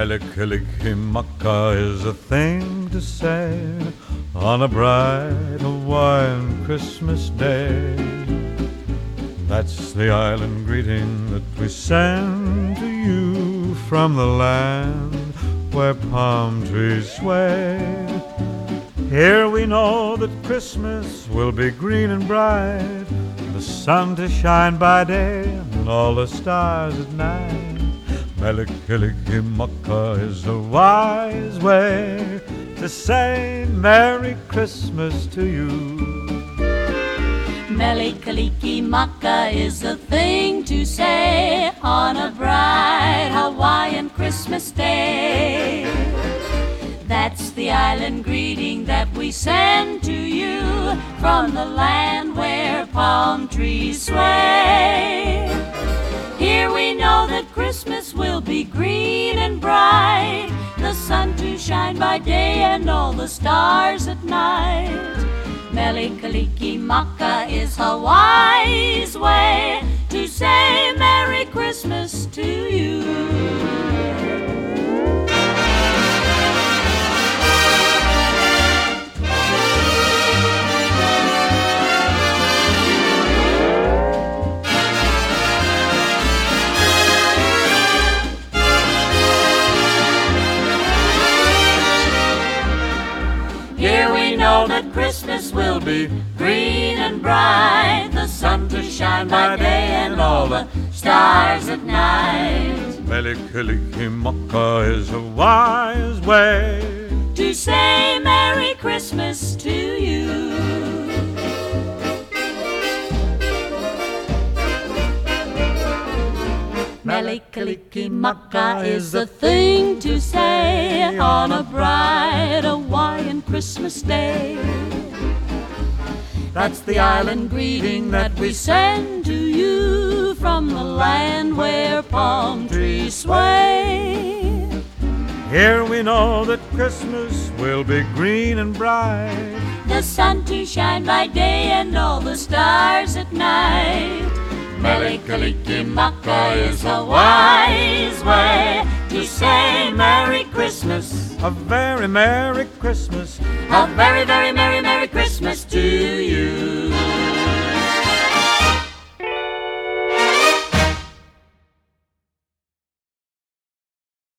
Mele Kalikimaka is a thing to say on a bright Hawaiian Christmas day. That's the island greeting that we send to you from the land where palm trees sway. Here we know that Christmas will be green and bright, the sun to shine by day and all the stars at night. Mele Kalikimaka is a wise way to say Merry Christmas to you. Mele Kalikimaka is the thing to say on a bright Hawaiian Christmas day. That's the island greeting that we send to you from the land where palm trees sway. Here we know that Christmas will be green and bright, the sun to shine by day and all the stars at night. Mele Kalikimaka is Hawaii's way to say Merry Christmas to you. Here we know that Christmas will be green and bright, the sun to shine by day and all the stars at night. Mele Kalikimaka is a wise way to say Merry Christmas to you. Mele Kalikimaka is the thing to say on a bright Hawaiian Christmas day. That's the island greeting that we send to you from the land where palm trees sway. Here we know that Christmas will be green and bright, the sun to shine by day and all the stars at night. Mele Kalikimaka is a wise way to say Merry Christmas. A very Merry Christmas. A very, very Merry, Merry Christmas to you.